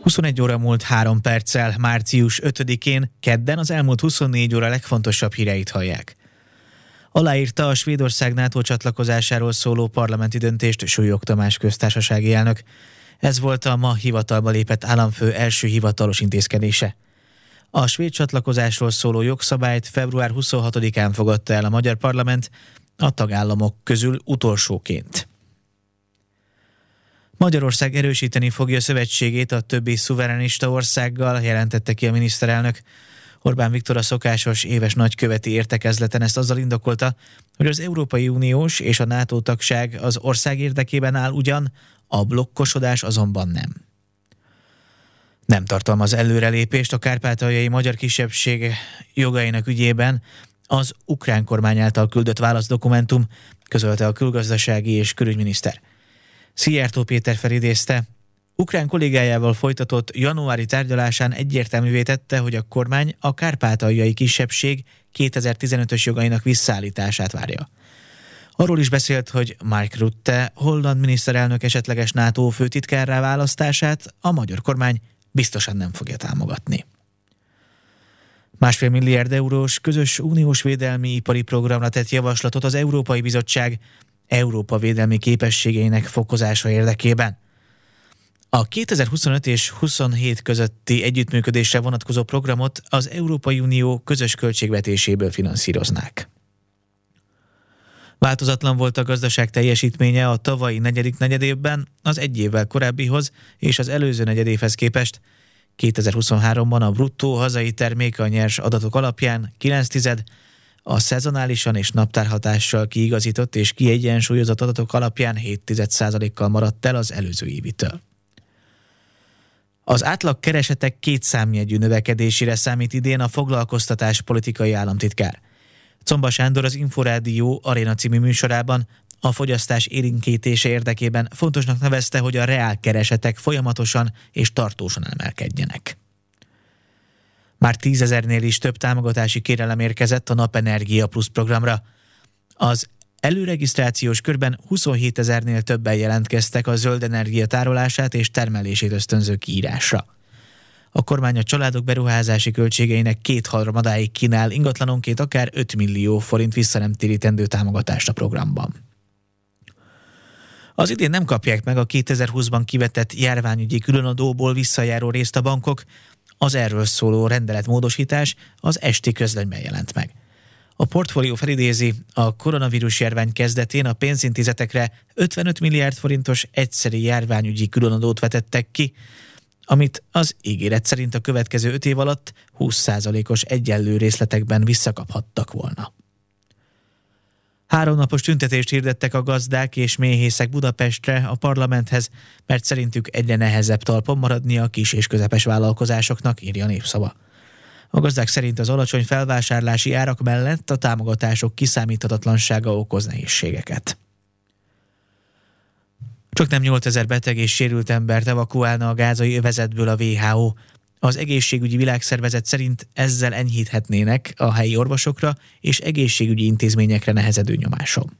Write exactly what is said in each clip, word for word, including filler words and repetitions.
huszonegy óra múlt három perccel, március ötödikén, kedden az elmúlt huszonnégy óra legfontosabb híreit hallják. Aláírta a Svédország NATO csatlakozásáról szóló parlamenti döntést Súlyog Tamás köztársasági elnök. Ez volt a ma hivatalba lépett államfő első hivatalos intézkedése. A svéd csatlakozásról szóló jogszabályt február huszonhatodikán fogadta el a magyar parlament, a tagállamok közül utolsóként. Magyarország erősíteni fogja szövetségét a többi szuverenista országgal, jelentette ki a miniszterelnök. Orbán Viktor a szokásos éves nagyköveti értekezleten ezt azzal indokolta, hogy az Európai Uniós és a NATO tagság az ország érdekében áll ugyan, a blokkosodás azonban nem. Nem tartalmaz előrelépést a kárpátaljai magyar kisebbség jogainak ügyében az ukrán kormány által küldött válaszdokumentum, közölte a külgazdasági és külügyminiszter. Szijjártó Péter felidézte, ukrán kollégájával folytatott januári tárgyalásán egyértelművé tette, hogy a kormány a kárpátaljai kisebbség kétezer-tizenötös jogainak visszaállítását várja. Arról is beszélt, hogy Mark Rutte, holland miniszterelnök esetleges NATO főtitkárrá választását a magyar kormány biztosan nem fogja támogatni. Másfél milliárd eurós közös uniós védelmi ipari programra tett javaslatot az Európai Bizottság Európa védelmi képességeinek fokozása érdekében. A kétezer-huszonöt és huszonhét közötti együttműködésre vonatkozó programot az Európai Unió közös költségvetéséből finanszíroznák. Változatlan volt a gazdaság teljesítménye a tavalyi negyedik negyedévben az egy évvel korábbihoz és az előző negyedévhez képest. kétezer-huszonháromban a bruttó hazai termék a nyers adatok alapján kilenc tized, a szezonálisan és naptárhatással kiigazított és kiegyensúlyozott adatok alapján hét tized százalékkal maradt el az előző évitől. Az átlag keresetek két számjegyű növekedésére számít idén a foglalkoztatás politikai államtitkár. Czomba Sándor az Inforádió Aréna című műsorában a fogyasztás élénkítése érdekében fontosnak nevezte, hogy a reál keresetek folyamatosan és tartósan emelkedjenek. Már tízezernél is több támogatási kérelem érkezett a Napenergia Plusz programra. Az előregisztrációs körben huszonhétezernél többen jelentkeztek a zöld energia tárolását és termelését ösztönző kiírásra. A kormány a családok beruházási költségeinek kétharmadáig kínál ingatlanonként akár öt millió forint visszanemtérítendő támogatást a programban. Az idén nem kapják meg a kétezer-húszban kivetett járványügyi különadóból visszajáró részt a bankok, az erről szóló rendeletmódosítás az esti közlönyben jelent meg. A portfólió felidézi, a koronavírus járvány kezdetén a pénzintézetekre ötvenöt milliárd forintos egyszeri járványügyi különadót vetettek ki, amit az ígéret szerint a következő öt év alatt húsz százalékos egyenlő részletekben visszakaphattak volna. Háromnapos tüntetést hirdettek a gazdák és méhészek Budapestre a parlamenthez, mert szerintük egyre nehezebb talpon maradni a kis és közepes vállalkozásoknak, írja a Népszava. A gazdák szerint az alacsony felvásárlási árak mellett a támogatások kiszámíthatatlansága okoz nehézségeket. Csak nem nyolcezer beteg és sérült embert evakuálna a gázai övezetből a vé há o. Az egészségügyi világszervezet szerint ezzel enyhíthetnének a helyi orvosokra és egészségügyi intézményekre nehezedő nyomáson.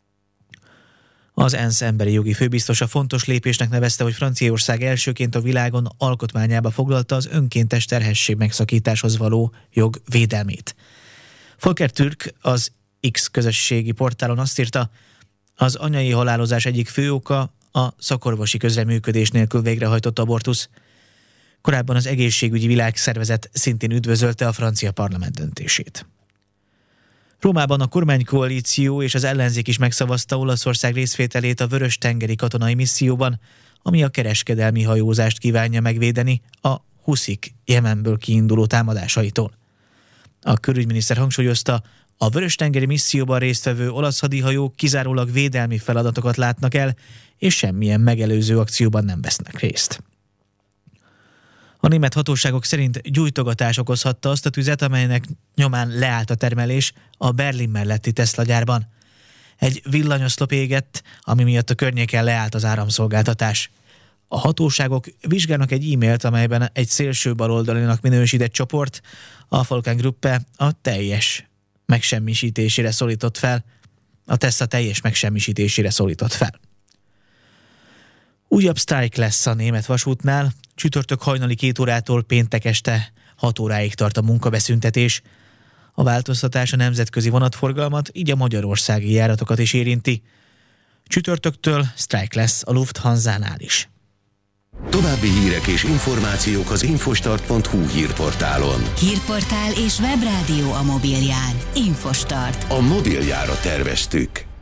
Az ENSZ emberi jogi főbiztosa fontos lépésnek nevezte, hogy Franciaország elsőként a világon alkotmányába foglalta az önkéntes terhesség megszakításhoz való jog védelmét. Volker Türk az X közösségi portálon azt írta, az anyai halálozás egyik fő oka a szakorvosi közreműködés nélkül végrehajtott abortusz. Korábban az egészségügyi világszervezet szintén üdvözölte a francia parlament döntését. Rómában a kormánykoalíció és az ellenzék is megszavazta Olaszország részvételét a Vörös-tengeri katonai misszióban, ami a kereskedelmi hajózást kívánja megvédeni a huszik Jemenből kiinduló támadásaitól. A külügyminiszter hangsúlyozta, a Vörös-tengeri misszióban résztvevő olasz hadihajók kizárólag védelmi feladatokat látnak el, és semmilyen megelőző akcióban nem vesznek részt. A német hatóságok szerint gyújtogatás okozhatta azt a tüzet, amelynek nyomán leállt a termelés a Berlin melletti Tesla gyárban. Egy villanyoszlop égett, ami miatt a környéken leállt az áramszolgáltatás. A hatóságok vizsgálnak egy e-mailt, amelyben egy szélső baloldalinak minősített csoport, a Volkswagen-Gruppe a teljes megsemmisítésére szólított fel, a Tesla teljes megsemmisítésére szólított fel. Újabb sztrájk lesz a német vasútnál, csütörtök hajnali két órától péntek este hat óráig tart a munkabeszüntetés. A változtatás a nemzetközi vonatforgalmat, így a magyarországi járatokat is érinti. Csütörtöktől sztrájk lesz a Lufthansa-nál is. További hírek és információk az infostart pont hu hírportálon. Hírportál és webrádió a mobilján. Infostart. A mobiljára terveztük.